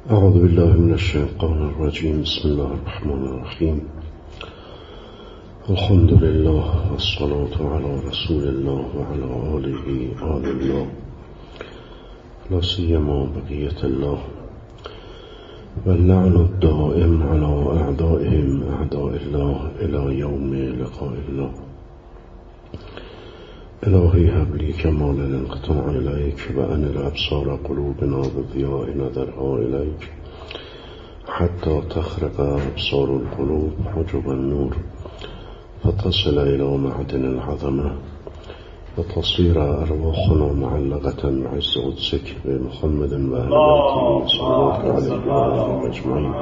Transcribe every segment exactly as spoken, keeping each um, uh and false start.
اعوذ بالله من الشیطان الرجیم. بسم الله الرحمن الرحیم. الحمد لله والصلاة على رسول الله وعلى آله آل الله لا سیما بقیة الله واللعن الدائم على اعدائهم اعداء الله الى یوم لقاء الله. الهی هب لی کمال الانقطاع الیک و ان الابصار قلوبنا بضیاء نظرها الیک حتی تخرق ابصار القلوب حجب النور فتصل الى معدن العظمه وتصير ارواحنا معلقه بعز قدسك بمحمد و اهل بیته صلوات علیه و آله اجمعین.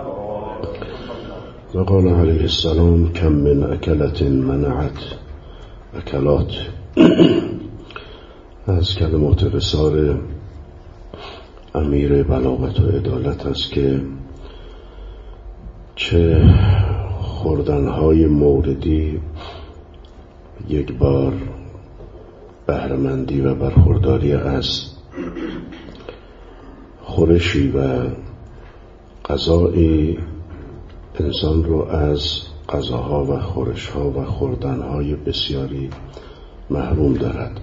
و قال علیه السلام کم من اکلت منعت اکلات. از کلمات رسال امیر بلاغت و عدالت است که چه خوردنهای موردی یک بار بهره‌مندی و برخورداری از خورشی و غذایی انسان رو از غذاها و خورشها و خوردنهای بسیاری محروم دارد.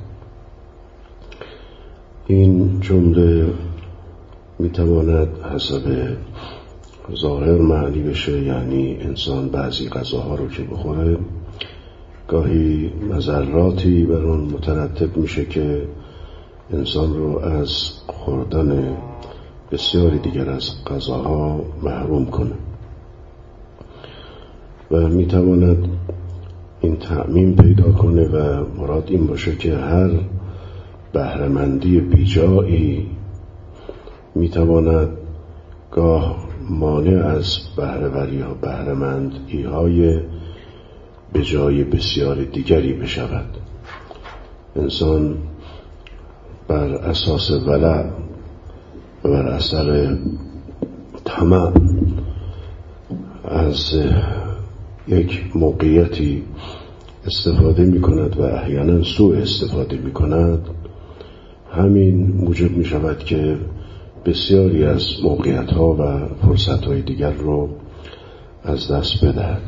این جمله میتواند حسب ظاهر معنی بشه، یعنی انسان بعضی غذاها رو که بخوره گاهی مضراتی بر اون مترتب میشه که انسان رو از خوردن بسیاری دیگر از غذاها محروم کنه و میتواند این تعمیم پیدا کنه و مراد این باشه که هر بهره‌مندی بیجایی میتواند گاه مانع از بهره‌وری ها بهره‌مندی های بجای بسیار دیگری بشود. انسان بر اساس ولع و بر اثر طمع از یک موقعیتی استفاده می کند و احیانا سوء استفاده می کند. همین موجب می شود که بسیاری از موقعیت ها و فرصت های دیگر رو از دست بدهد.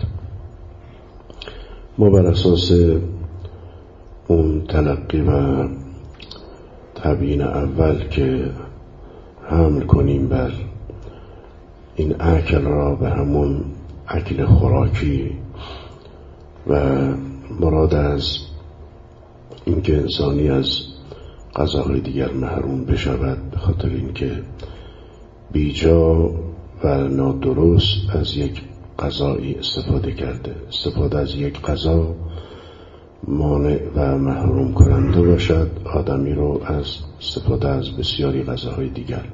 ما بر اساس اون تلقی و تبیین اول که حمل کنیم بر این اکل را به همون اکل خوراکی و مراد از اینکه انسانی از غذاهای دیگر محروم بشود به خاطر اینکه بیجا و نادرست از یک غذایی استفاده کرده. استفاده از یک غذا مانع و محروم کننده باشد آدمی رو از استفاده از بسیاری غذاهای دیگر.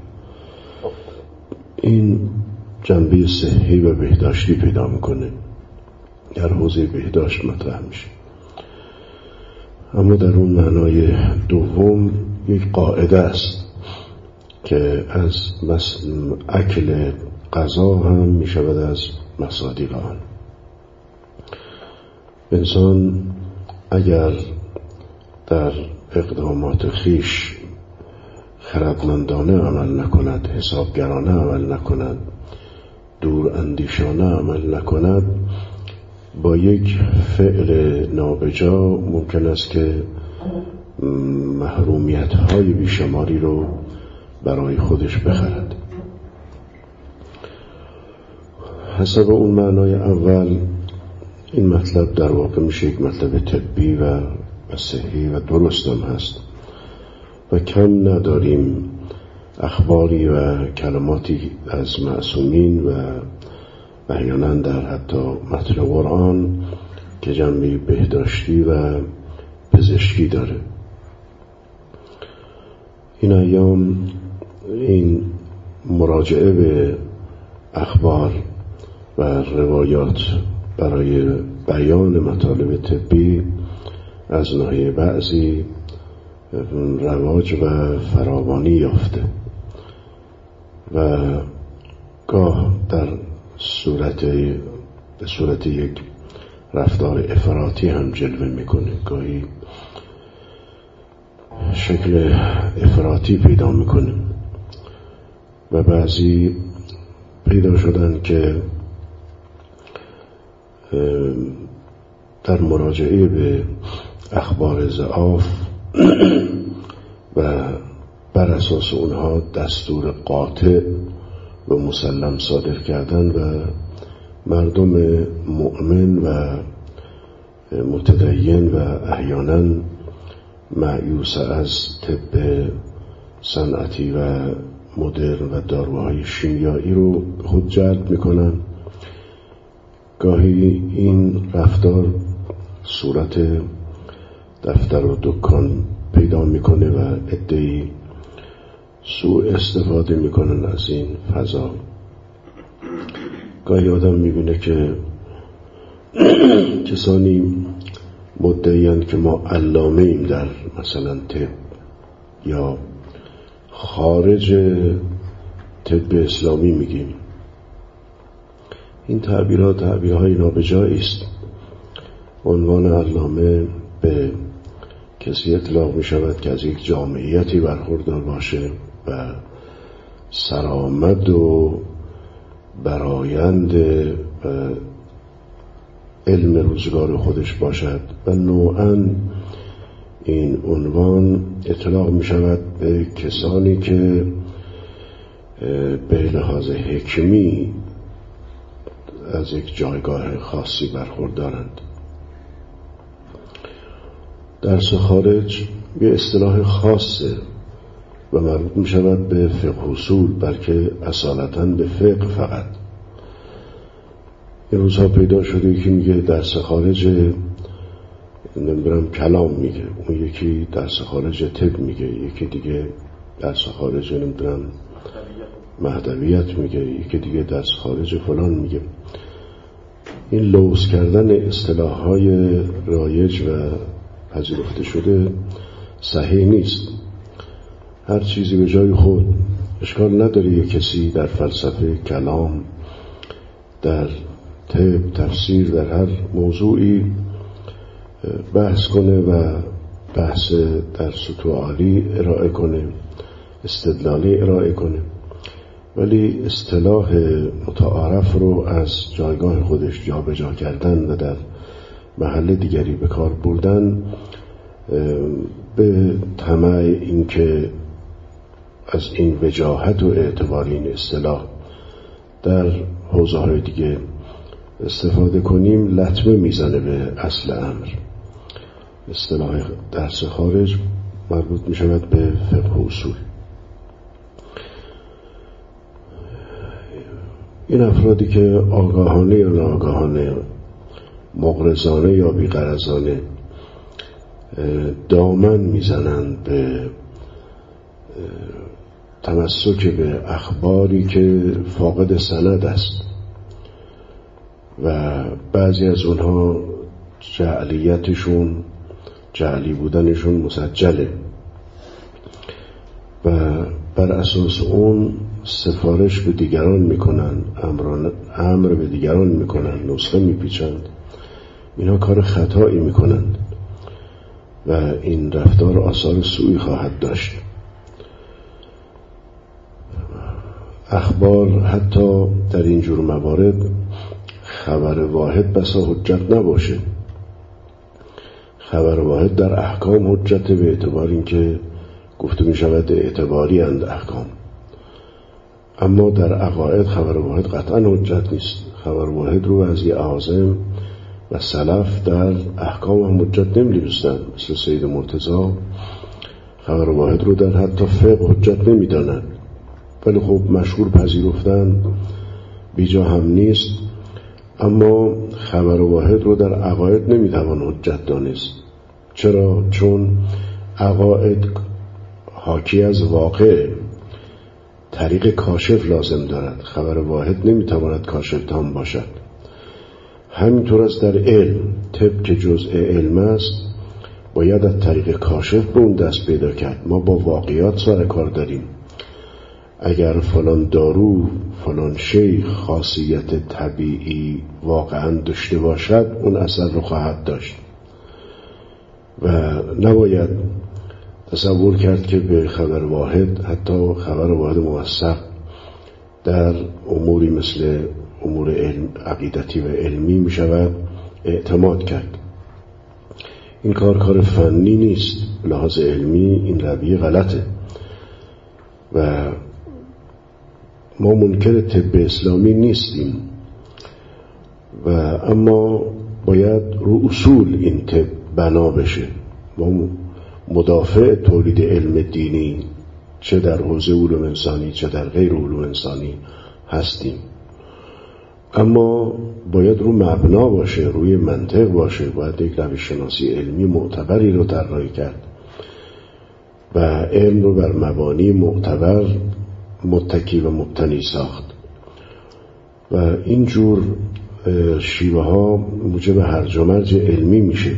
این جنبه صحی و بهداشتی پیدا میکنه، در حوزه بهداشت مطرح میشه. اما در اون معنای دوم یک قاعده است که از اکل غذا هم میشود از مصادیق آن. انسان اگر در اقدامات خیش خردمندانه عمل نکند، حسابگرانه عمل نکند، دور اندیشانه عمل نکند، با یک فعل نابجا ممکن است که محرومیت های بیشماری رو برای خودش بخرد. حسب اون معنای اول این مطلب در واقع میشه یک مطلب طبی و صحی و درست هم هست و کم نداریم اخباری و کلماتی از معصومین و احیانا در حتی متن قرآن که جنبه بهداشتی و پزشکی داره. این ایام این مراجعه به اخبار و روایات برای بیان مطالب طبی از ناحیه بعضی رواج و فراوانی یافته و گاه در صورت به صورت یک رفتار افراطی هم جلوه میکنه، گاهی شکل افراطی پیدا میکنه و بعضی پیدا شدن که در مراجعه به اخبار ضعاف و بر اساس اونها دستور قاطع و مسلم صادر کردن و مردم مؤمن و متدین و احیانا مایوس از طب صنعتی و مدرن و داروهای شیمیایی رو خود جلب میکنن. گاهی این رفتار صورت دفتر و دکان پیدا میکنه و عده‌ای سوء استفاده میکنن از این فضا. گاهی آدم میبینه که کسانی مدعی‌اند که ما علامه ایم در مثلا طب یا خارج طب اسلامی میگیم. این تعبیرات تعبیرهای نابجایی است. عنوان علامه به کسی اطلاق می شود که از یک جامعیتی برخوردار باشه و سرآمد و برآیند و علم روزگار خودش باشد و نوعاً این عنوان اطلاق می شود به کسانی که به لحاظ حکمی از یک جایگاه خاصی برخوردارند. درس خارج یه اصطلاح خاصه و مربوط می شود به فقه اصول، بلکه اصالتاً به فقه فقط. این روزها پیدا شده یکی میگه درس خارج نمیدونم کلام میگه، اون یکی درس خارج طب میگه، یکی دیگه درس خارج نمیدونم مهدویت میگه، یکی دیگه درس خارج فلان میگه. این لوث کردن اصطلاحهای رایج و پذیرفته شده صحیح نیست. هر چیزی به جای خود. اشکال نداره یک کسی در فلسفه، کلام، در طب، تفسیر، در هر موضوعی بحث کنه و بحث در سطوح عالی ارائه کنه، استدلالی ارائه کنه، ولی اصطلاح متعارف رو از جایگاه خودش جابجا کردن و در محل دیگری به کار بردن به طمع اینکه از این وجاهت و اعتبار این اصطلاح در حوزه‌های دیگه استفاده کنیم لطمه میزنه به اصل امر. اصطلاح درس خارج مربوط می شود به فقه اصول. این افرادی که آگاهانه یا ناآگاهانه، مغرضانه یا بی‌غرضانه دامن میزنند به تمسک به اخباری که فاقد سند است و بعضی از اونها جعلیتشون، جعلی بودنشون مسجله و بر اساس اون سفارش به دیگران میکنن، امر به دیگران میکنن، نسخه میپیچند. اینا کار خطایی میکنند و این رفتار آثار سوئی خواهد داشت. اخبار حتی در این جور موارد خبر واحد بسا حجت نباشه. خبر واحد در احکام حجت به اعتبار اینکه گفته می شود اعتباری اند احکام، اما در عقاید خبر واحد قطعا حجت نیست. خبر واحد رو از یه اعاظم و سلف در احکام هم حجت نمی دونستند، مثل سید مرتضی خبر واحد رو در حتی فقه حجت نمی دانند، ولی خب مشهور پذیرفتن، بیجا هم نیست. اما خبر واحد رو در عقاید نمی توان حجت دانست. چرا؟ چون عقاید حاکی از واقع، طریق کاشف لازم دارد. خبر واحد نمی تواند کاشف تام باشد. همینطور است در علم. طب که جزء علم است باید از طریق کاشف به اون دست پیدا کرد. ما با واقعیات سر کار داریم. اگر فلان دارو، فلان شیء خاصیت طبیعی واقعا داشته باشد، اون اثر رو خواهد داشت و نباید تصور کرد که به خبر واحد، حتی خبر واحد موثق در اموری مثل امور علم عقیدتی و علمی می شود اعتماد کرد. این کار کار فنی نیست، لحاظ علمی این رویه غلطه و ما منکر طب اسلامی نیستیم و اما باید رو اصول این طب بنا بشه. ما مدافع تولید علم دینی چه در حوزه علوم انسانی چه در غیر علوم انسانی هستیم، اما باید رو مبنا باشه، روی منطق باشه. باید یک روش شناسی علمی معتبری رو طراحی کرد و علم رو بر مبانی معتبر متکی و مبتنی ساخت و اینجور شیوه ها موجب هرج و مرج علمی میشه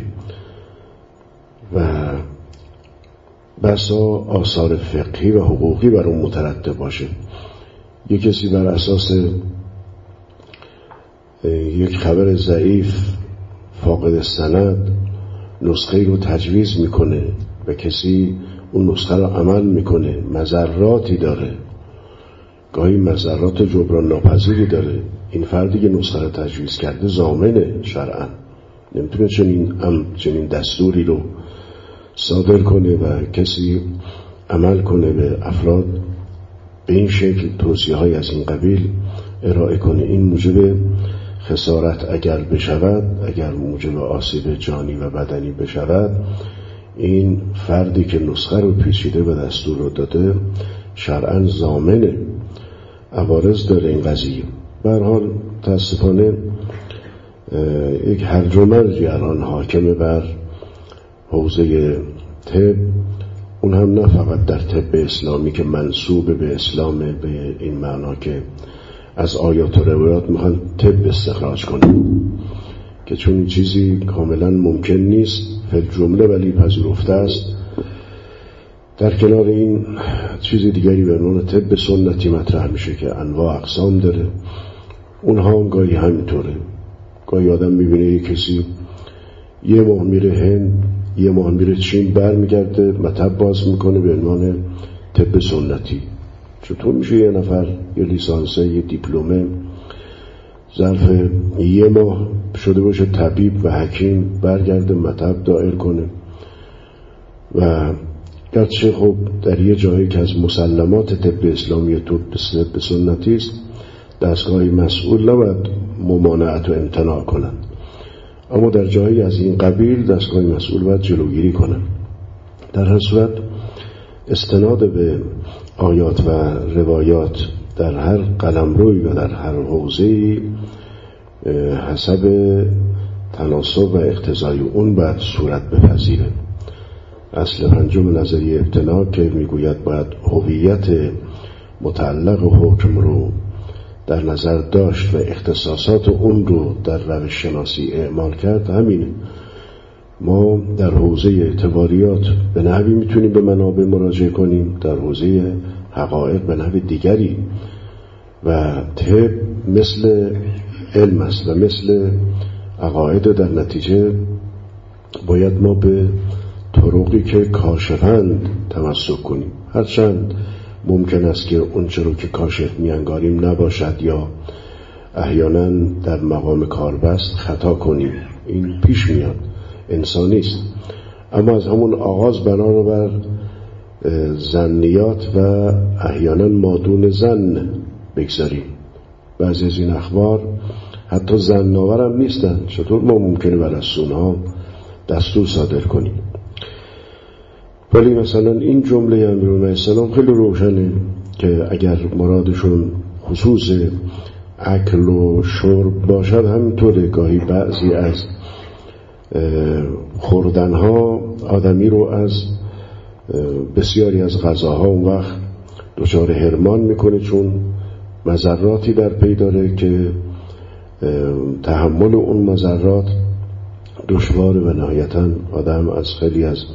و بسا آثار فقهی و حقوقی بر اون مترتب باشه. یک کسی بر اساس یک خبر ضعیف فاقد سند نسخه رو تجویز میکنه و کسی اون نسخه رو عمل میکنه، مضراتی داره، گاهی مضرات جبران ناپذیری داره، این فردی که نسخه رو تجویز کرده ضامنه شرعاً، نمیتونه چنین چنین دستوری رو صادر کنه و کسی عمل کنه به افراد به این شکل توصیه های از این قبیل ارائه کنه. این موجب خسارت اگر بشود، اگر موجب آسیب جانی و بدنی بشود، این فردی که نسخه رو پیچیده و دستور رو داده شرعاً ضامنه، عوارض داره این قضیه. به هر حال متاسفانه یک هرج و مرجی الان حاکمه بر حوزه طب، اون هم نه فقط در طب اسلامی که منسوب به اسلام به این معنا که از آیات و روایات میخوان طب استخراج کنن، که چون این چیزی کاملا ممکن نیست فی الجمله ولی پذیرفته است. در کنار این چیز دیگری به عنوان طب سنتی مطرح میشه که انواع اقسام داره، اونها هم گاهی همینطوره. گاهی آدم میبینه یک کسی یه ماه میره هند، یه ماه میره چین، بر میگرده مطب باز میکنه به عنوان طب سنتی. چطور میشه یه نفر یه لیسانسه یه دیپلمه ظرف یه ماه شده باشه طبیب و حکیم، برگرده مطب دایر کنه؟ و گرچه خب در یه جایی که از مسلمات طب اسلامی طب سنتی است دستگاهی مسئول نباید ممانعت و امتناع کنند، اما در جایی از این قبیل دستگاهی مسئول باید جلوگیری کنند. در هر صورت استناد به آیات و روایات در هر قلمروی و در هر حوزه‌ای حسب تناسب و اقتضای اون باید صورت بپذیره. اصل پنجم نظریه ابتنا که میگوید باید هویت متعلق و حکم رو در نظر داشت و اختصاصات اون رو در روش شناسی اعمال کرد، همینه. ما در حوزه اعتباریات به نحوی میتونیم به منابع مراجعه کنیم، در حوزه حقایق به نحو دیگری، و طب مثل علم است و مثل عقاید. در نتیجه باید ما به طرقی که کاشفند تمسک کنیم، هرچند ممکن است که اون چرا که کاشف میانگاریم نباشد یا احیانا در مقام کاربست خطا کنیم، این پیش میاد، انسانی است. اما از همون آغاز بنا رو بر ظنیات و احیانا مادون ظن بگذاریم. بعضی از این اخبار حتی ظن‌آور هم نیستن، چطور ما ممکنه بر از اونها دستور صادر کنیم؟ ولی مثلا این جمله امیرالمومنین السلام خیلی روشنه که اگر مرادشون خصوص اکل و شرب باشد، همینطوره. گاهی بعضی از خوردنها آدمی رو از بسیاری از غذاها اون وقت دچار حرمان میکنه، چون مضراتی در پی داره که تحمل اون مضرات دشواره و نهایتاً آدم از خیلی از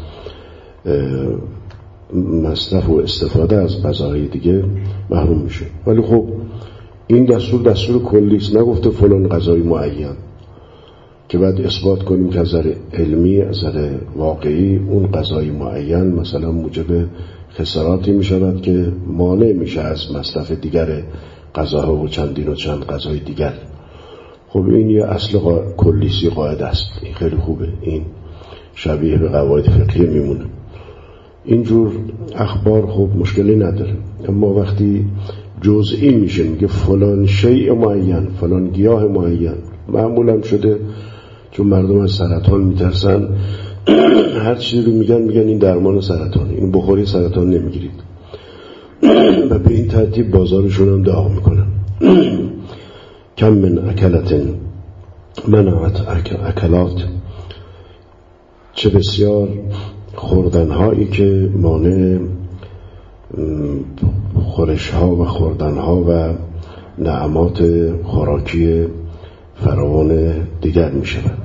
مصرف و استفاده از غذاهای دیگه محروم میشه. ولی خب این دستور دستور کلی است، نگفته فلان غذای معین که بعد اثبات کنیم که از نظر علمی از نظر واقعی اون غذای معین مثلا موجب خساراتی میشود که مانع میشه از مصرف دیگر قضاها و چندین و چند قضای دیگر. خب این یه اصل قا... کلیسی قاعده است. این خیلی خوبه، این شبیه به قواعد فقهی میمونه. اینجور اخبار خب مشکلی نداره، اما وقتی جزئی میشه، میگه فلان شیء معین، فلان گیاه معین، معمولا شده چون مردم از سرطان میترسن هر چیزی رو میگن میگن این درمان سرطانه، این بخوری سرطان نمیگیرید و به این ترتیب بازارشون هم داغ میکنن. کم من اکلت منعت اکلات، چه بسیار خوردنهایی که مانع خورشها و خوردنها و نعمات خوراکی فراوان دیگر می شود.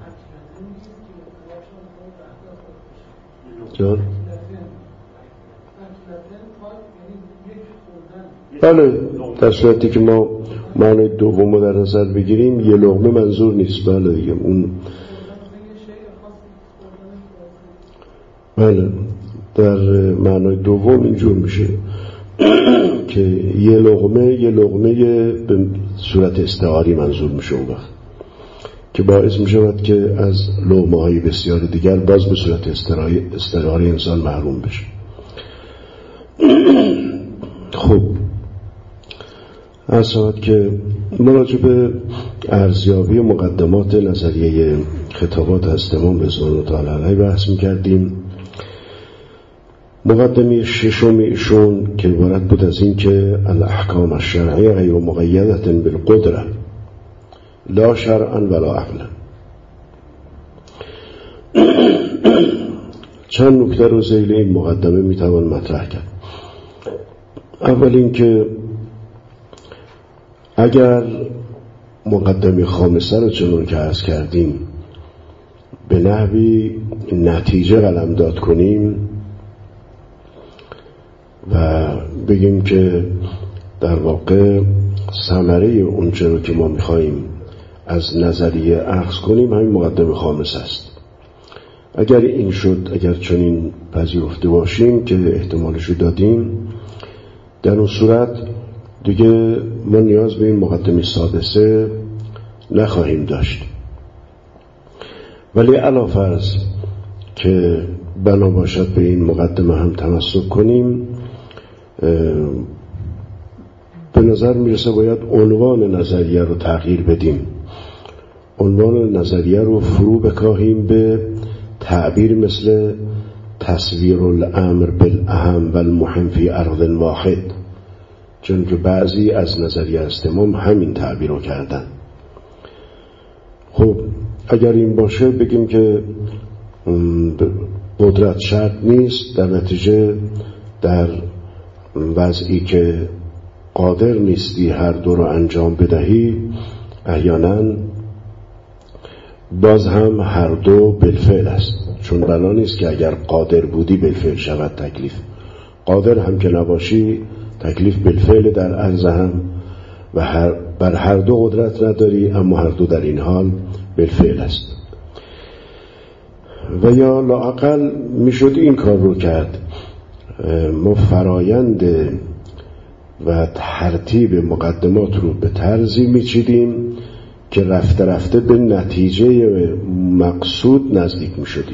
جان؟ بله، در صورتی که ما معنی دوم رو در نظر بگیریم یه لقمه منظور نیست. بله دیگه اون بله در معنای دوم اینجور میشه که یه لقمه یه لقمه به صورت استعاری منظور میشه اون وقت، که باعث میشود که از لقمه های بسیار دیگر باز به صورت استعاری انسان محروم بشه. خب اصلا که مراجع به ارزیابی مقدمات نظریه خطابات هست امام رضوان الله تعالی علیه بحث میکردیم. مقدمه ششم ایشون که عبارت بود از این که الاحکام الشرعیه غیر مقیدة بالقدره لا شرعا ولا عقلا. چند نکته رو ذیل این مقدمه میتوان مطرح کرد. اول این که اگر مقدمه خامسه رو چنون که عرض کردیم به نحوی نتیجه قلمداد کنیم و بگیم که در واقع ثمره اونچه رو که ما میخواییم از نظریه اخذ کنیم همین مقدمه خامس است. اگر این شد، اگر چنین پذیرفته باشیم که احتمالشو دادیم، در اون صورت دیگه ما نیاز به این مقدمه سادسه نخواهیم داشت. ولی علاوه فرض که بنا باشد به این مقدمه هم تمسک کنیم، به نظر میرسه باید عنوان نظریه رو تغییر بدیم. عنوان نظریه رو فرو بکاهیم به تعبیر مثل تصویر الامر بالاهم و المهم فی ارض واحد، چون که بعضی از نظریه استمام همین تعبیر رو کردن. خب اگر این باشه بگیم که قدرت شرط نیست، در نتیجه در وضعی که قادر نیستی هر دو رو انجام بدهی، احیانا باز هم هر دو بالفعل است، چون بنا نیست که اگر قادر بودی بالفعل شود تکلیف. قادر هم که نباشی تکلیف بالفعل در عرض هم و هر بر هر دو قدرت نداری، اما هر دو در این حال بالفعل است. و یا لااقل میشد این کار رو کرد، ما فرایند و ترتیب مقدمات رو به طرزی میچیدیم که رفته رفته به نتیجه مقصود نزدیک میشدیم.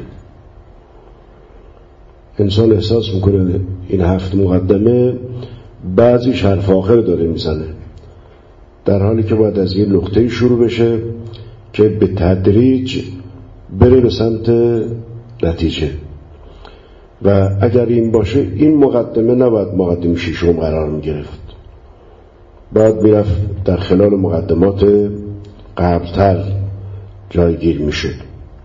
انسان احساس میکنه این هفت مقدمه بعضیش حرف آخر داره میزنه، در حالی که باید از یه نقطه شروع بشه که به تدریج بره به سمت نتیجه. و اگر این باشه این مقدمه نباید مقدمه ششم قرار میگرفت، باید میرفت در خلال مقدمات قبلتر جایگیر میشد.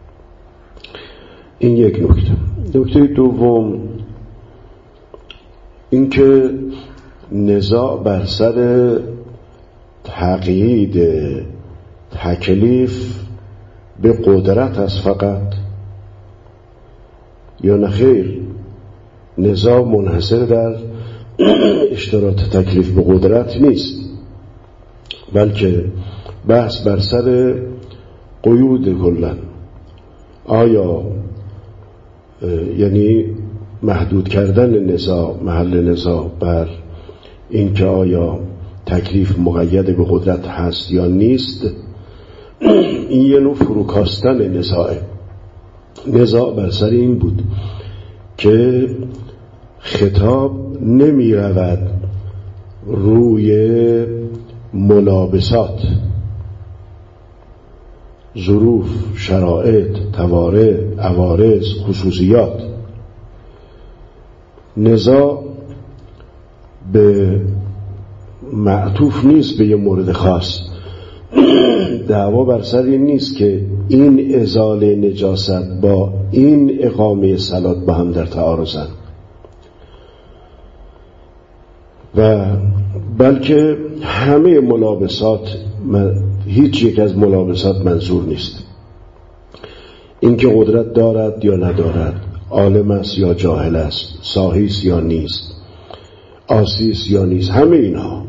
این یک نکته. نکته دوم این که نزاع بر سر تقیید تکلیف به قدرت است فقط یا نخیر، نزاع منحصر در اشتراط تکلیف به قدرت نیست، بلکه بحث بر سر قیود کلن. آیا یعنی محدود کردن نزاع، محل نزاع بر این که آیا تکلیف مقید به قدرت هست یا نیست، این یه نوع فروکاستن نزاعه. نزاع بر سر این بود که خطاب نمی رود روی ملابسات، ظروف، شرایط، توارع، عوارض، خصوصیات. نزاع به معطوف نیست به یه مورد خاص. دعوا بر سر این نیست که این ازاله نجاست با این اقامه صلات با هم در تعارضن، و بلکه همه ملابسات، هیچ یک از ملابسات منظور نیست. اینکه قدرت دارد یا ندارد، عالم است یا جاهل است، ساهی است یا نیست، عاصی است یا نیست، همه اینها.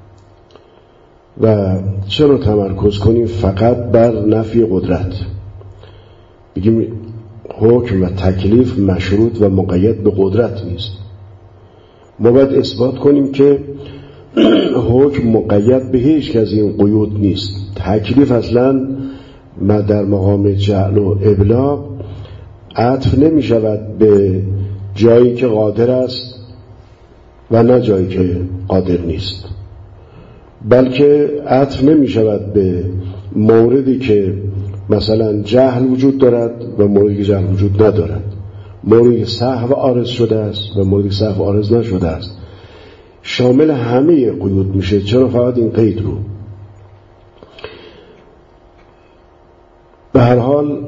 و چرا تمرکز کنیم فقط بر نفی قدرت؟ بگیم حکم و تکلیف مشروط و مقید به قدرت نیست. ما باید اثبات کنیم که حکم مقید به هیچ از این قیود نیست. تکلیف اصلا در مقام جعل و ابلاغ عطف نمی شود به جایی که قادر است و نه جایی که قادر نیست، بلکه عطف نمی شود به موردی که مثلا جهل وجود دارد و موردی که جهل وجود ندارد، موردی که سهو عارض شده است و موردی که سهو عارض نشده است. شامل همه قیود میشه. چرا فقط این قید رو؟ به هر حال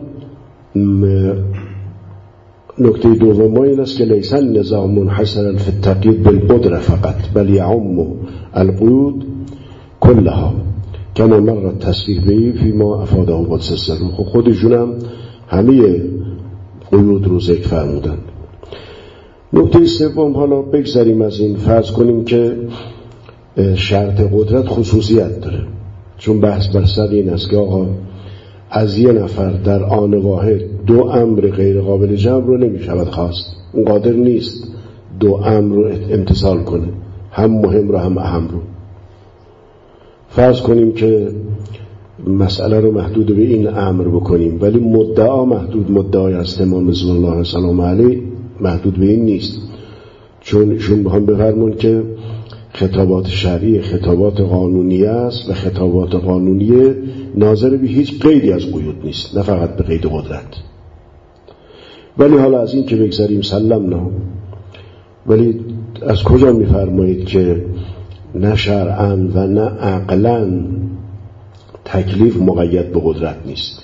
نکته دوم این است که لیس النزاع منحصرا فی التقیید بالقدره فقط بل یعم القیود کلها کما مر التصریح به فیما افاده قدس السر. خودشون هم همه قیود رو ذکر فرمودن. نکته سوم، حالا بگذاریم از این، فرض کنیم که شرط قدرت خصوصیت داره، چون بحث بر سر این است که آقا از یه نفر در آن واحد دو امر غیر قابل جمع رو نمی شود خواست. اون قادر نیست دو امر رو امتثال کنه، هم مهم رو هم اهم رو. فرض کنیم که مسئله رو محدود به این امر بکنیم، ولی مدعا محدود مدعای است امام رضوان الله سلام علیه محدود به این نیست، چون ایشون بخوام بفرمون که خطابات شرعی خطابات قانونیه است و خطابات قانونیه ناظر به هیچ قیدی از قیود نیست، نه فقط به قید قدرت. ولی حالا از این که بگذاریم سلمنا، ولی از کجا میفرمایید که نه شرعاً و نه عقلاً تکلیف مقید به قدرت نیست؟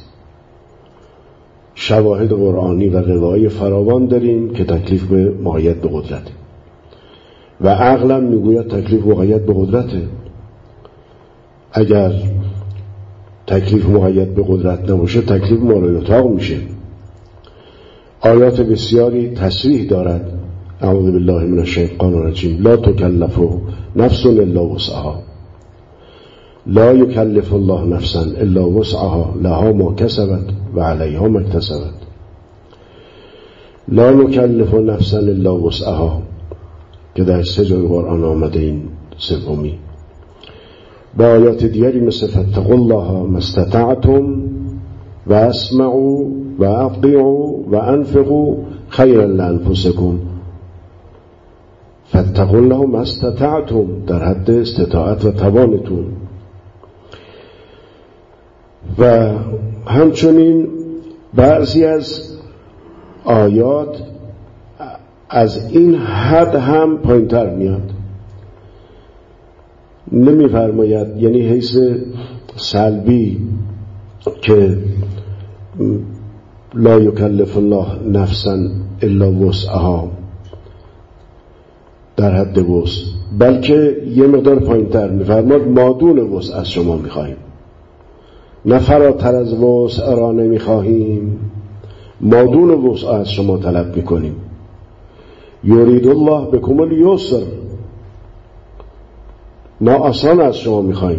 شواهد قرآنی و روایی فراوان داریم که تکلیف به مقید به قدرته، و عقلاً میگوید تکلیف مقید به قدرته. اگر تکلیف مقید به قدرت نباشه تکلیف مالایطاق میشه. آیات بسیاری تصریح دارد، اعوذ بالله من الشیطان الرجیم، لا تکلف نفس الا وسعها، لا یکلف الله نفسا الا وسعها لها ما کسبت و علیها ما اکتسبت. لا نکلف نفسا الا وسعها که در سه جای قرآن آمده، این سومی. با آیات دیگری مثل فاتقوا الله ما استطعتم و اسمعوا و اطیعوا و انفقوا خیرا لانفسکم. فاتقوا الله ما استطعتم، در حد استطاعت و توانتون. و همچنین بعضی از آیات از این حد هم پایین‌تر میاد، نمی‌فرماید، یعنی حیث سلبی که لا یکلف الله نفسا الا وسعها در حد وسع، بلکه یه مقدار پایین‌تر می‌فرماید ما دون وسع از شما می‌خواهیم، نه فراتر از وسع را نمی‌خواهیم، ما دون وسع از شما طلب می‌کنیم. یرید الله بکم الیسر، ما آسان از شما می‌خواهیم.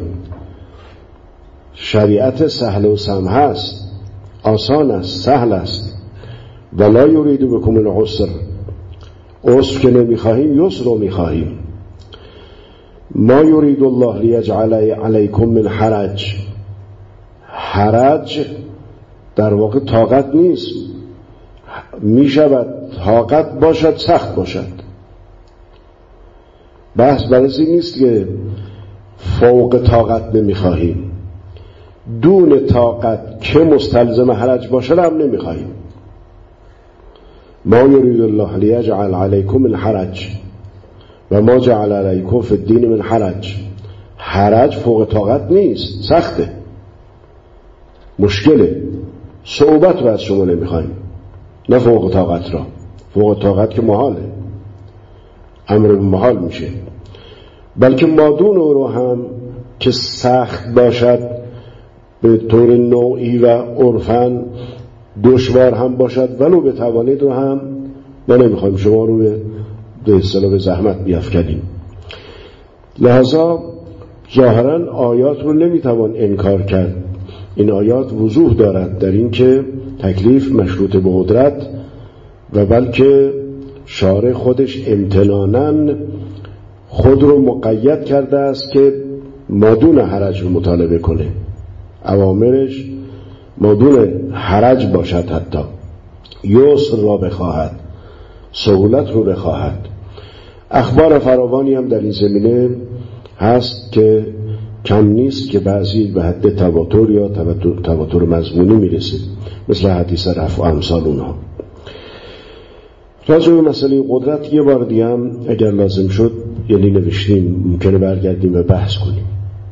شریعت سهل و سمح است، آسان است، سهل است. ولا یرید بکم العسر، عسر که نمی‌خواهیم یسر رو می‌خواهیم. ما یرید الله لیجعل علیکم من حرج. حرج در واقع طاقت نیست، می شود طاقت باشد سخت باشد. بحث برای نیست که فوق طاقت نمی خواهیم، دون طاقت که مستلزم حرج باشد هم نمی خواهیم. ما یرید الله لیجعل علیکم من حرج و ما جعل علیکم فی الدین من حرج. حرج فوق طاقت نیست، سخته، مشکله، صعوبت رو از شما نمیخوایم، نه فوق طاقت را. فوق طاقت که محاله، امر محال میشه، بلکه مادون رو هم که سخت باشد به طور نوعی و عرفاً دشوار هم باشد ولو بتوانید رو هم ما نمیخوایم شما رو به به اصطلاح به زحمت بیافکنیم. لذا ظاهراً آیات رو نمیتوان انکار کرد. این آیات وضوح دارد در این که تکلیف مشروط به قدرت و بلکه شارع خودش امتناناً خود رو مقید کرده است که مادون حرج رو مطالبه کنه، اوامرش مادون حرج باشد، حتی یسر را بخواهد، سهولت رو بخواهد. اخبار فراوانی هم در این زمینه هست که کم نیست که بعضی به حد تواتر یا تواتر مضمونی میرسه، مثل حدیث رفع و امثال اونها. راجع به مسئله قدرت یه بار دیگه هم اگر لازم شد یعنی نوشتیم، ممکنه برگردیم و بحث کنیم.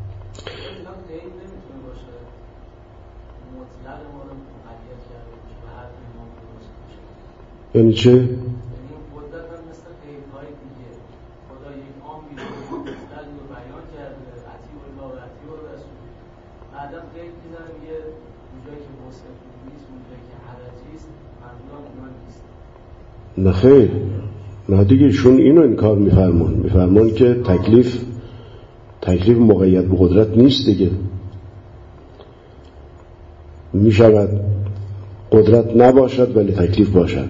یعنی چه؟ یعنی قدرت هم مثل قیدهای دیگه، خدا یک آمی رو مستقل رو بیان کرده، اطیع الله و اطیع الرسول، بعدم قید میزنه یه اونجایی که وصف نیست، اونجایی که حرجی است، منظورم اونا نیست. نه خیر، نه دیگه، ایشون اینو انکار میفرمون میفرمون که تکلیف تکلیف مقید به قدرت نیست دیگه، میشود قدرت نباشد ولی تکلیف باشد.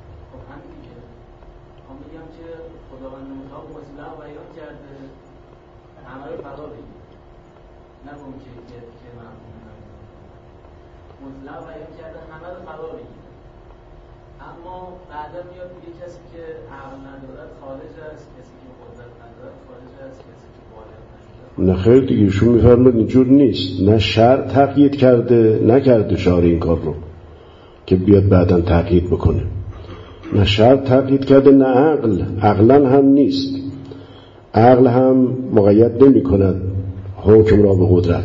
نه خیر دیگه، ایشون میفرماد اینجور نیست، نه شرع تقیید کرده نکرده شارع این کار رو که بیاد بعداً تقیید بکنه، نه شرع تقیید کرده نه عقل، عقلاً هم نیست، عقل هم مقید نمی کند حکم را به قدرت.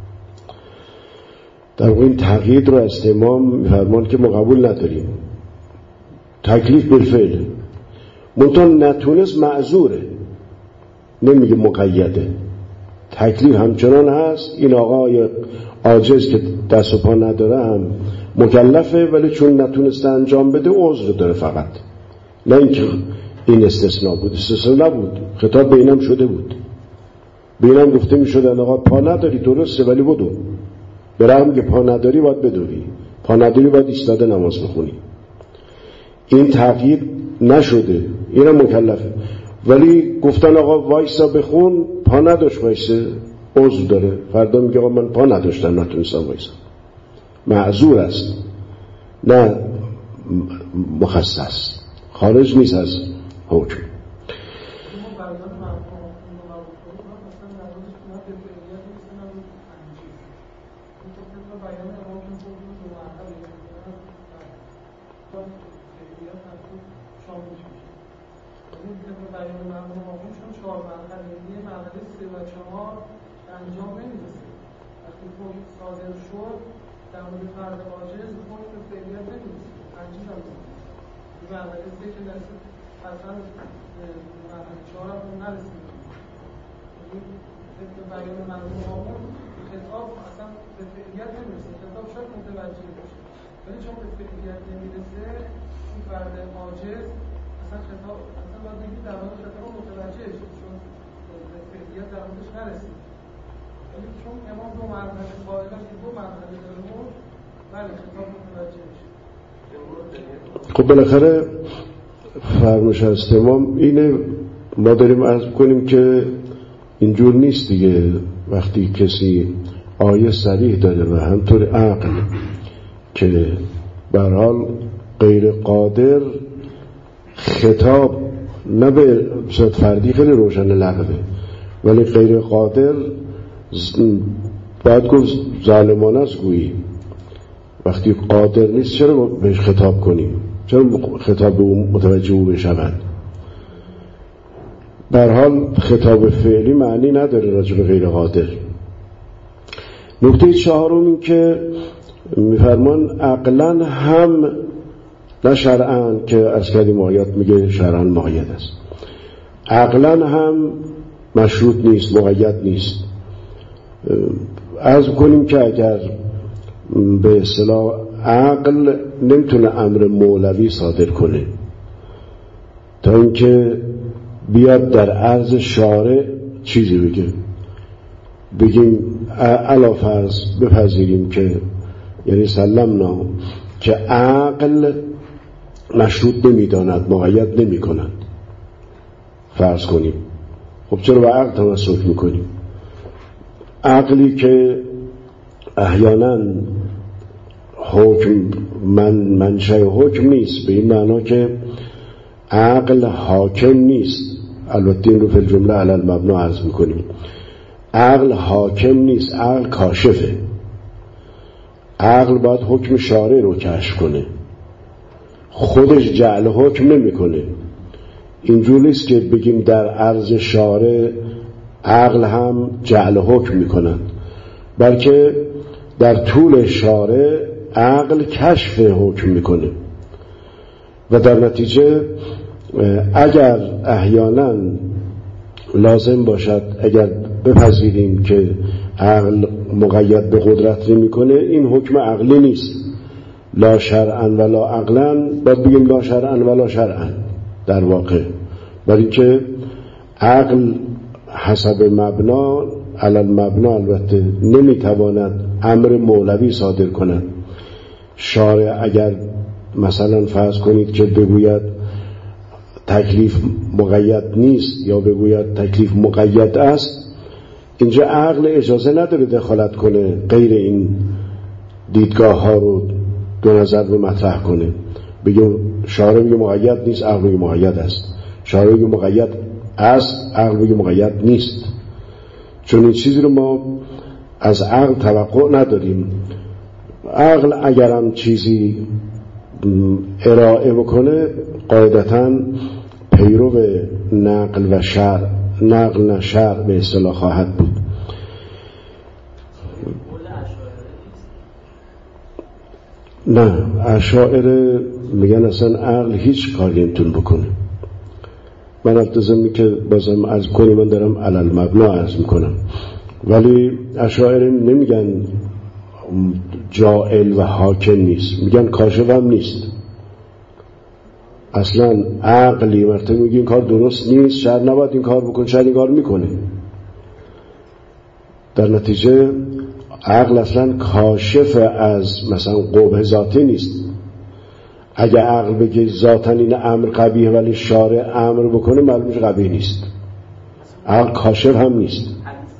در این تقیید رو از امام میفرمان که ما قبول نداریم، تکلیف بالفعل، منتها نتونست معذوره، نمیگه مقیده، تکلیف همچنان هست. این آقای عاجز که دست و پا نداره هم مکلفه، ولی چون نتونسته انجام بده عذر داره فقط، نه اینکه این استثناء بود. استثناء نبود، خطاب به اینم شده بود، به اینم گفته می شدن آقا پا نداری درسته ولی بدو، برغم که پا نداری باید بدوی، پا نداری باید ایستاده نماز بخونی. این تغییر نشده، اینم مکلفه، ولی گفتن آقا وایسا بخون، پا نداشت وایسه، عذر داره، فردا میگه آقا من پا نداشتم نتونستم وایسا، معذور است، نه مخصص، خارج نیست از حکم. انجام نمیرسه. وقتی حکم صادر شد در مورد فرد عاجز حکم به فعلیت نمیرسه، تنجیز هم نمیرسه. این مرحله سه که درست اصلا مرحله چهار هم نرسید. این طبق بیان مرحوم آقایون خطاب اصلا به فعلیت نمیرسه، خطاب شاید متوجه باشه ولی چون به فعلیت نمیرسه این فرد عاجز اصلا خطاب اصلا باید بگید در واقع خطاب متوجه شد چون به فعلیت در موردش نرسید. ولی چون امام دو مرحله قائلن که دو مرحله داره بود، بله خطاب متوجه میشه. خب بالاخره فرمایش از امام اینه، ما داریم عرض کنیم که اینجور نیست دیگه. وقتی کسی آیه صریح داره و همطور عقل که به هر حال غیر قادر، خطاب نه به صورت فردی خیلی روشن لغوه، ولی غیر قادر باید گفت ظالمانه است گویی. وقتی قادر نیست چرا بهش خطاب کنیم؟ چرا خطاب به اون متوجه او بشود؟ در حال خطاب فعلی معنی نداره راجع به غیر قادر. نکته چهارم این که میفرمان عقلا هم نه شرعاً که از کردیم آیات میگه شرعاً مقید است، عقلا هم مشروط نیست، مقید نیست. عرض کنیم که اگر به اصطلاح عقل نمیتونه امر مولوی صادر کنه تا اینکه بیاد در عرض شارع چیزی بگه، بگیم علا فرض بپذیریم که یعنی سلمنا که عقل مشروط نمیداند، مقید نمی کند، فرض کنیم. خب چرا به عقل تمسک میکنیم؟ عقلی که احیانا حکم من منشأ حکم نیست، به این معنا که عقل حاکم نیست. البته این رو فی الجمله علی المبنا عرض میکنیم. عقل حاکم نیست، عقل کاشفه. عقل باید حکم شارع رو کشف کنه، خودش جعل حکم نمیکنه. اینجور نیست که بگیم در عرض شارع عقل هم جعل حکم میکنن، بلکه در طول شارع عقل کشف حکم میکنه و در نتیجه اگر احیانا لازم باشد، اگر بپذیریم که عقل مقید به قدرت نمیکنه، این حکم عقلی نیست. لا شرعا ولا عقلا، باید بگیم لا شرعا ولا شرعا در واقع، برای که عقل حسب مبنا علی المبنا البته نمیتواند امر مولوی صادر کند. شارع اگر مثلا فرض کنید که بگوید تکلیف مقید نیست یا بگوید تکلیف مقید است، اینجا عقل اجازه نداره دخالت کنه، غیر این دیدگاه ها رو دو نظر رو مطرح کنه. بگیم شارع بگه مقید نیست، عقل بگه مقید است. شارع بگه مقید است، عقل بگه مقید نیست. چون این چیزی رو ما از عقل توقع نداریم. عقل اگرم چیزی ارائه بکنه قاعدتاً پیرو نقل و شرع، نقل نه شرع به اصطلاح خواهد بود. نه، اشاعره میگن اصلا عقل هیچ کاری نمیتونه بکنه. من التزامی که بازم عرض کنیم، من دارم علی المبنا عرض میکنم، ولی اشاعره نمیگن جائل و حاکم نیست، میگن کاشف هم نیست. اصلا عقلی وقتی میگه این کار درست نیست، شاید نباید این کار بکن، شاید این کار میکنه. در نتیجه عقل اصلا کاشف از مثلا قبح ذاتی نیست. اگه عقل بگه ذاتاً این امر قبیح ولی شارع امر بکنه، معلوم میشه قبیح نیست. عقل کاشف هم نیست.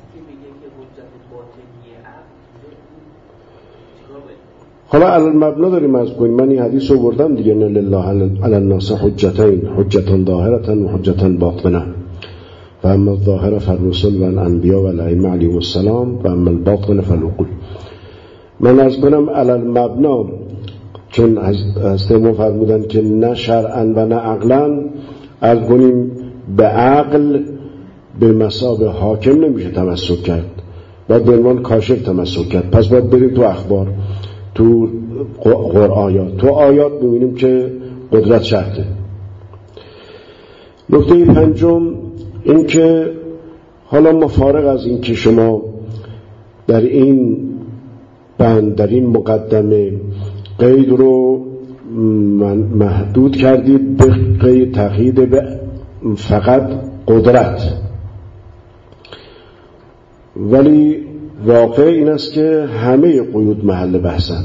حالا علی المبنا داریم از کنیم. من این حدیث رو بردم دیگه، نه لله علی الناس حجتین، حجتان ظاهرة و حجتان باطنه، و اما الظاهر فالرسل و الانبیاء و الائمه علیهم السلام و اما الباطن فالعقول. من از کنم علی المبنا، چون از ما فرمودن که نه شرعا و نه عقلا، از کنیم به عقل به مثابه حاکم نمیشه تمسک کرد، باید به عنوان کاشف تمسک کرد. پس باید بریم تو اخبار، تو آیات، تو آیات ببینیم که قدرت شرطه. نکته پنجم این که حالا ما فارغ از این که شما در این بند، در این مقدمه قید رو محدود کردید به قید تقیید به فقط قدرت، ولی واقع این است که همه قیود محل بحثند.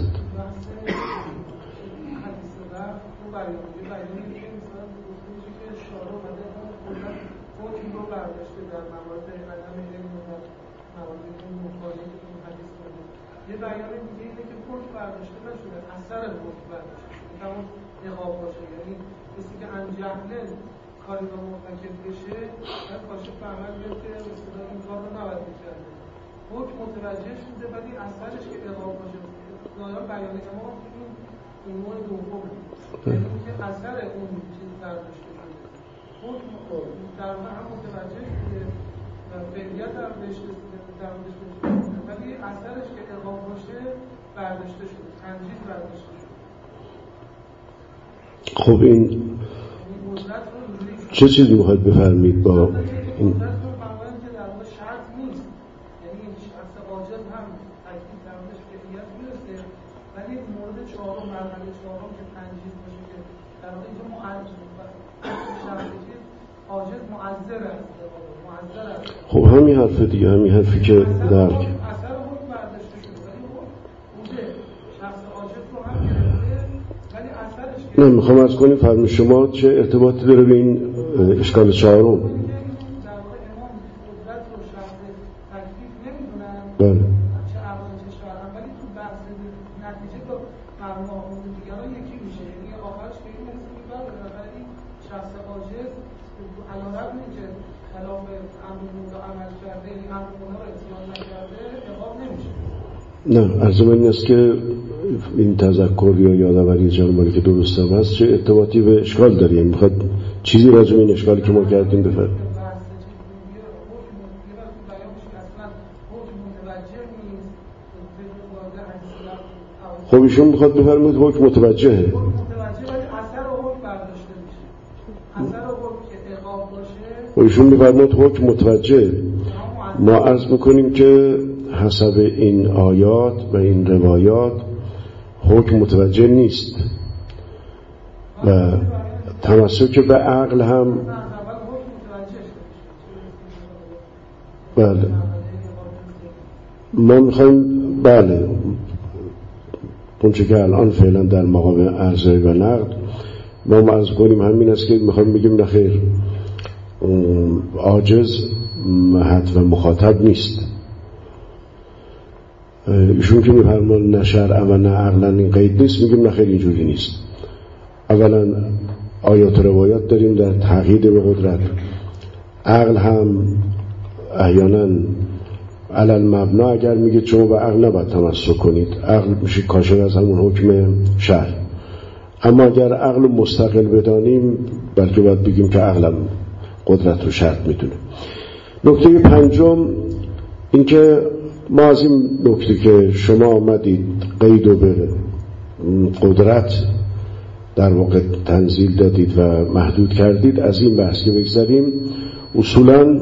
یه بیان دیگه اینه که حکم برداشته نشده، اثر حکم برداشته شده، همون نقاب باشه. یعنی کسی که انجهله کاری رو مرتکب بشه باید کاشف عمل بیاد که مثلا این کار رو نباید می‌کرده. حکم متوجه شده ولی اثرش که نقاب باشه. ظاهرا بیان امام این این نوع دومه، یعنی که اثر اون چیز برداشته شده. حکم در واقع هم متوجه شده و فعلیت هم بهش در موردش ولی اثرش که اقام باشه برداشته شده، تنجیز برداشته شده. خب این چه چیزی میخواید بفرمید با این؟ قدرت رو فرمایید که در واقع شرط نیست، یعنی این شخص عاجز هم تکلیف در موردش فعلیت میرسه، ولی مورد چهارم مرحله چهارم که تنجیز باشه که در واقع اینجا معجز شخصی که عاجز معذر است، معذر است. خب همین حرف دیگه، همین حرفی که در اثر حکم برداشته شده ولی بوده شخص عاجز رو هم گرفته ولی اثرش که نه میخوام از کنیم فرم شما چه ارتباطی داره به این اشکال چهارم؟ در واقع امام قدرت رو شخص تکلیف نمیدونن بله چه عوام چه شرعن، ولی تو بحث نتیجه با فرماهون دیگران یکی میشه. یعنی آخرش به این میرسه که بالاخره این شخص عاجز علیرغم اینکه خلاف امر مولا عمل کرده، یعنی امر مولا رو اطلاع نکرده، عقاب نمیشه. نه عرضم این است که این تذکر یا یادآوری جنبالی که درست هم هست چه ارتباطی به اشکال داره؟ یعنی میخواد چیزی راجع به این اشکالی که ما کردیم بفرد. خب ایشون میخواد بفرمید حکم متوجهه. حکم متوجه ولی اثر حکم برداشته میشه. اثر حکم که عقاب باشه. خب ایشون میفرمید حکم متوجه. ما عرض میکنیم که حسب این آیات و این روایات حکم متوجه نیست و تمسک به عقل هم بله ما میخوایم بله اونچه که الان فعلا در مقام عرضه و نقد ما عرض کنیم همین است که میخوایم بگیم نخیر عاجز حتما مخاطب نیست. ایشون که میفرمان نه شرعا و نه عقلا این قید نیست، میگیم نه خیلی اینجوری نیست. اولا آیات و روایات داریم در تقیید به قدرت، عقل هم احیانا علل مبنا اگر میگه شما به عقل نباید تمسک کنید، عقل میشه کاشف از همون حکم شرع. اما اگر عقل مستقل بدانیم بلکه باید بگیم که عقلم قدرت رو شرط میدونه. نکته پنجم این که ما از این نکته که شما آمدید قید و به قدرت در واقع تنزیل دادید و محدود کردید، از این بحث که بگذاریم اصولاً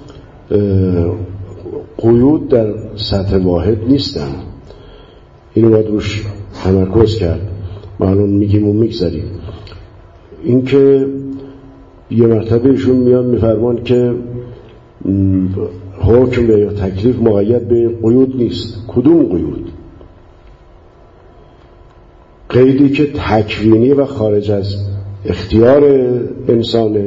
قیود در سطح واحد نیستن، اینو باید روش تمرکز کرد. ما الان میگیم و میگذاریم این که یه مرتبه ایشون میان میفرمان که حکم یا تکلیف مقید به قیود نیست. کدوم قیود؟ قیدی که تکوینی و خارج از اختیار انسانه،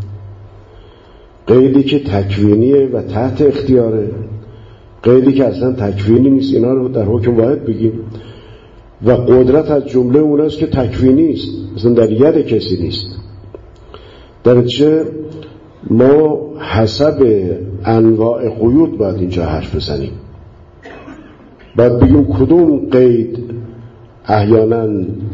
قیدی که تکوینی و تحت اختیاره، قیدی که اصلا تکوینی نیست. اینا رو در حکم واحد بگیم. و قدرت از جمله اوناست که تکوینی است، اصلا در ید کسی نیست. در چه ما حسب انواع قیود باید اینجا حرف بزنیم، باید بگیم کدوم قید احیانا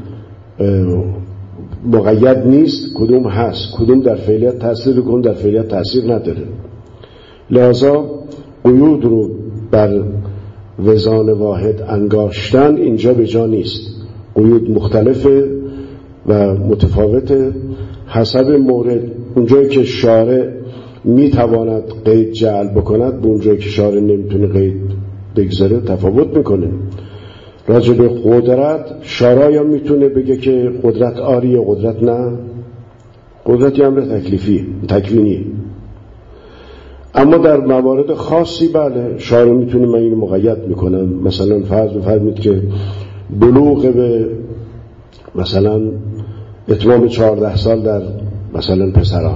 مقید نیست، کدوم هست، کدوم در فعلیت تاثیر کدوم در فعلیت تاثیر نداره. لذا قیود رو بر وزان واحد انگاشتن اینجا به جا نیست. قیود مختلفه و متفاوته حسب مورد. اونجایی که شارع میتواند قید جعل بکند به اونجایی که شارع نمیتونه قید بگذاره تفاوت میکنه. راجع به قدرت شارع یا میتونه بگه که قدرت آری قدرت نه، قدرت یه امر تکلیفی تکوینی. اما در موارد خاصی بله شارع میتونه من اینو مقید میکنم. مثلا فرض بفرمید که بلوغ به مثلا اتمام چهارده سال در مثلا پسران،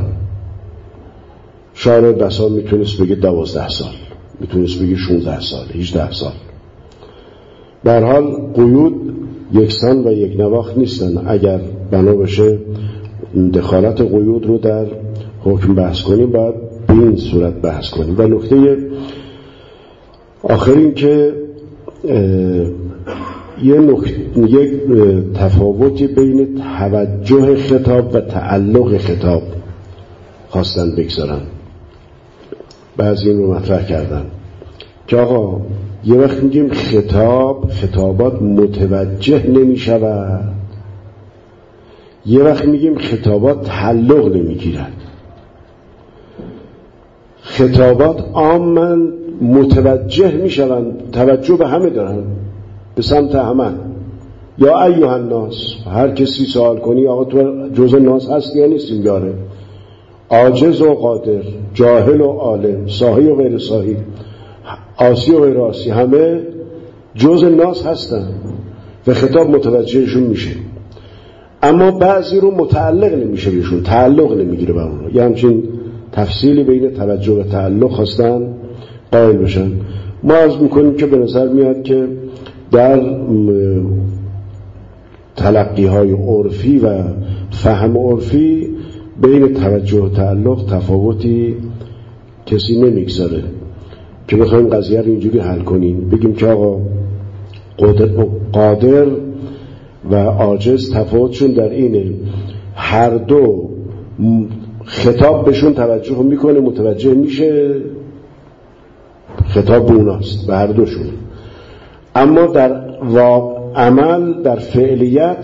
شارع بسا میتونست بگه دوازده سال، میتونست بگه شونزده سال، هجده سال. به هر حال قیود یکسان و یک نواخت نیستن. اگر بنا بشه دخالت قیود رو در حکم بحث کنیم باید به این صورت بحث کنیم. و نکته آخر این که یه نکته یک تفاوتی بین توجه خطاب و تعلق خطاب خواستن بگذارن. بعضی این رو مطرح کردن که آقا یه وقت میگیم خطاب خطابات متوجه نمی شود، یه وقت میگیم خطابات تعلق نمی گیرد. خطابات عاماً متوجه می شوند، توجه به همه دارن، به سمت همه. یا ایها الناس، هر کسی سوال کنی آقا تو جزء ناس هستی یا نیستی؟ یاره عاجز و قادر، جاهل و عالم، صاحی و غیر صاحی، آسی و غیر آسی، همه جزء ناس هستن و خطاب متوجهشون میشه. اما بعضی رو متعلق نمیشه بهشون، تعلق نمیگیره بر اونها. یه همچین تفصیلی بین توجه و تعلق خواستن قائل بشن. ما عرض میکنیم که به نظر میاد که در تلقی های عرفی و فهم عرفی بین توجه و تعلق تفاوتی کسی نمیگذاره که بخوایم قضیه رو اینجوری حل کنیم، بگیم که آقا قادر, قادر و عاجز تفاوتشون در اینه هر دو خطاب بهشون توجه میکنه، متوجه میشه، خطاب به اوناست، به هر دوشون. اما در عمل، در فعلیت،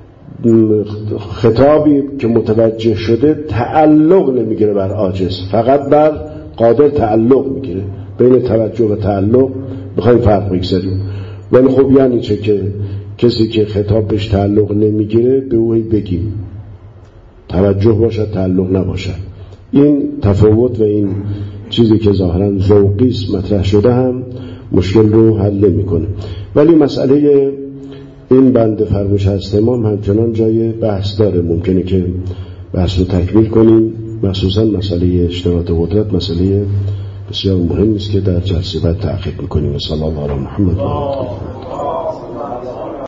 خطابی که متوجه شده تعلق نمیگیره بر عاجز، فقط بر قادر تعلق میگیره. بین توجه و تعلق بخوایم فرق بگذاریم. ولی خب یعنی چه که کسی که خطاب بهش تعلق نمیگیره به اوی بگیم توجه باشد تعلق نباشد. این تفاوت و این چیزی که ظاهرا ذوقی است مطرح شده هم مشکل رو حل میکنه. ولی مسئله این بند فرموش هست امام همچنان جای بحث داره. ممکنه که بحث رو تکمیل کنیم، مخصوصا مسئله اشتراط قدرت مسئله بسیار مهم است که در جلسه بعد تحقیق میکنیم. صلی الله علی محمد و آله.